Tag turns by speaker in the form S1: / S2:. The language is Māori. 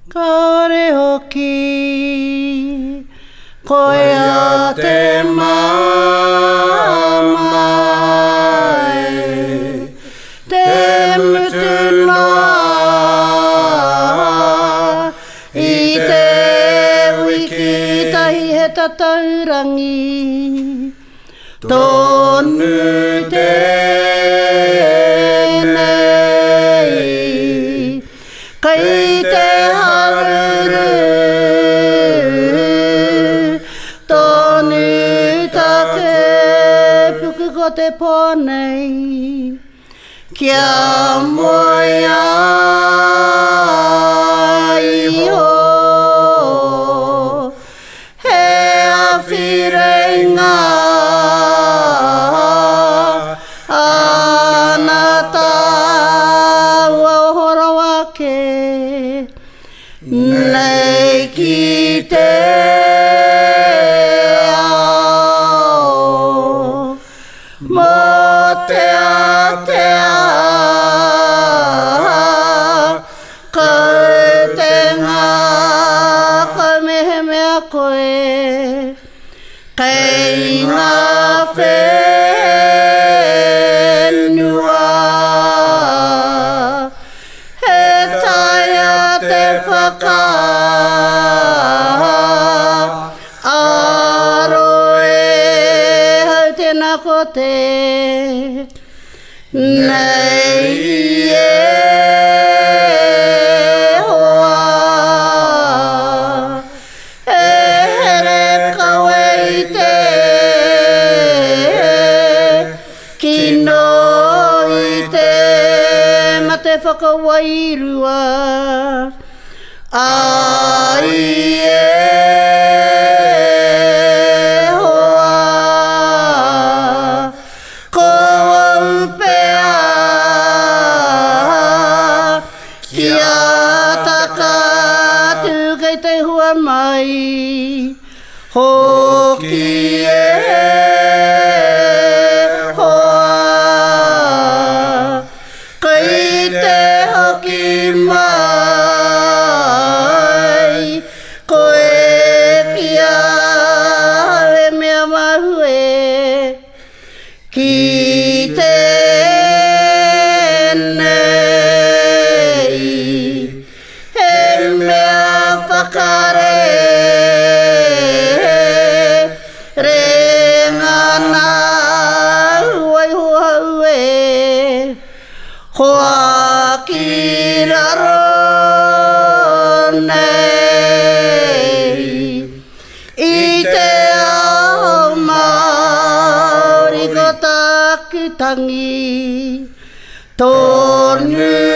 S1: Kare hoki koe a te mamae te mutunga i te wiki tahi he tataurangi tonu tēnei kei te haruru tonu take puku ko te pōnei kia moia iho he awhirenga anata ua horo ake nei ki te ao mo te atea kau te ngā kau mehe mea koe kei ngā whenua he taia te whaka aroe hau tēnā ko te nei e hoa e here kawe i te kino i te ma te whakawairua ai e hoa ko upea kia taka tu kei te hua mai hoki e hoa kei te hoki mai koe kia he mea mahue ki tēnei he mea whakare rengana huai huaue hoa ki raro nei i te ao Māori ko takutangi tonu